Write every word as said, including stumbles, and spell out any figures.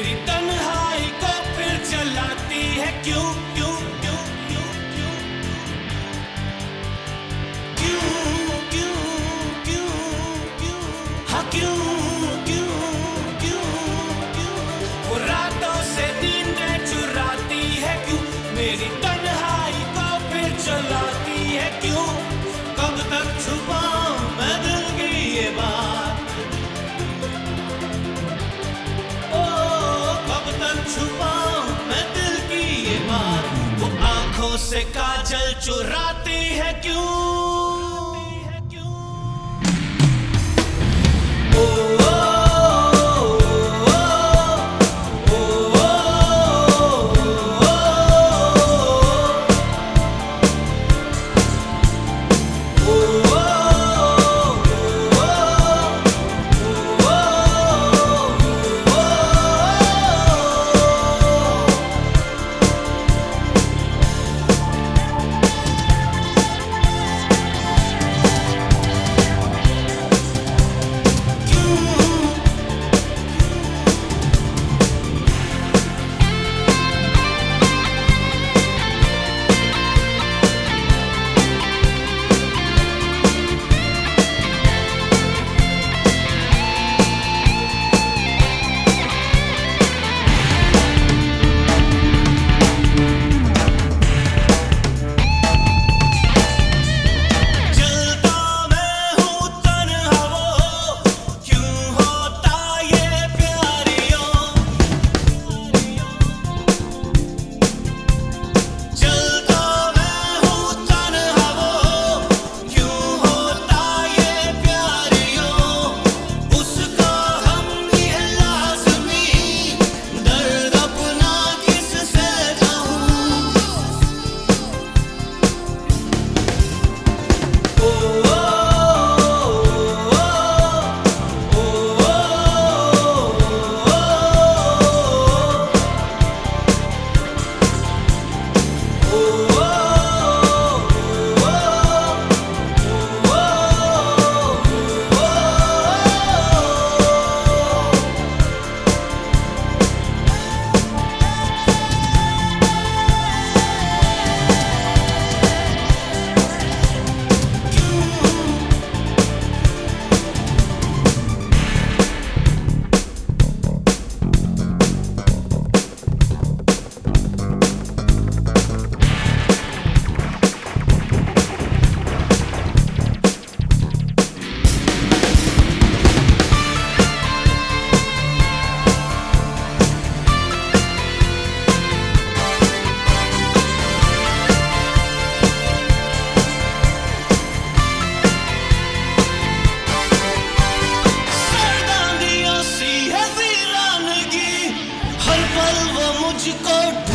मेरी तन्हाई को फिर जलाती है क्यों क्यों क्यों क्यों क्यों क्यों क्यों क्यों क्यों हाँ क्यों क्यों क्यों क्यों वो रातों से नींदें चुराती है क्यों मेरी तन्हाई को फिर जलाती है क्यों कब तक छुपाऊं मैं दिल की ये बात ओ कब तक छुपाऊं मैं दिल की ये बात वो आंखों से काजल चुराती है क्यों मुझको